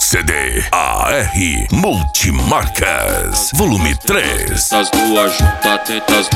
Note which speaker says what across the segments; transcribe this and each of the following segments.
Speaker 1: CD AR Multimarcas, volume 3.
Speaker 2: As duas juntas, tentas,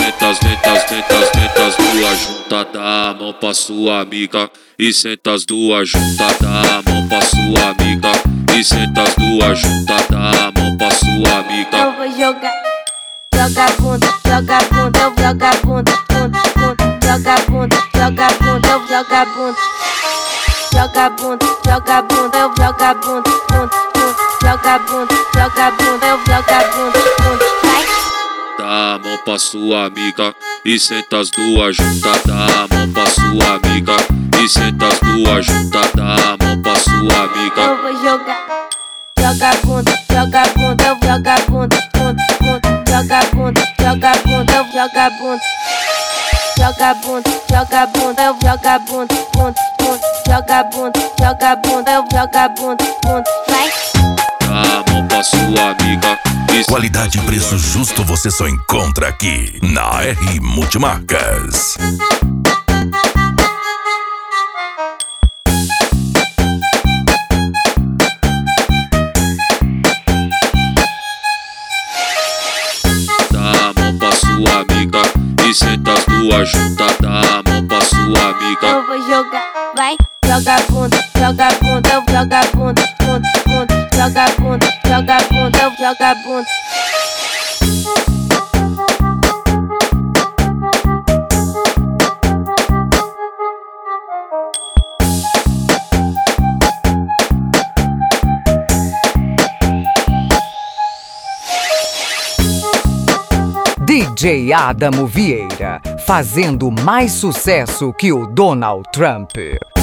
Speaker 2: duas juntas, dá a mão pra sua amiga. E senta as duas juntas, dá a mão pra sua amiga. E senta as duas juntas, dá a mão pra sua amiga.
Speaker 3: Eu vou jogar, joga bunda, joga bunda, eu joga bunda, bunda, bunda, joga bunda, joga bunda, eu joga bunda. Joga bunda, joga bunda, eu joga bunda, bunda, bunda, joga bunda, joga bunda, eu joga bunda, bunda, vai.
Speaker 2: Dá a mão pra sua amiga e senta as duas juntas, dá a mão pra sua amiga e senta as duas juntas, dá a mão pra sua amiga.
Speaker 3: Eu vou jogar, joga bunda, joga bunda, eu joga bunda, bunda, bunda, joga bunda, joga bunda, eu joga bunda. Joga bunda, joga bunda, eu joga bunda, bunda, bunda, joga bunda, joga bunda, eu joga bunda, bunda, vai.
Speaker 2: Dá a mão pra sua amiga.
Speaker 1: Qualidade e preço justo você só encontra aqui na R Multimarcas.
Speaker 2: Dá a mão pra sua amiga e senta as duas juntas, dá a mão pra sua amiga.
Speaker 3: Eu vou jogar, vai. Joga bunda, joga bunda, eu joga bunda, bunda, bunda, joga bunda, joga bunda, eu joga bunda.
Speaker 4: DJ Adamo Vieira, fazendo mais sucesso que o Donald Trump.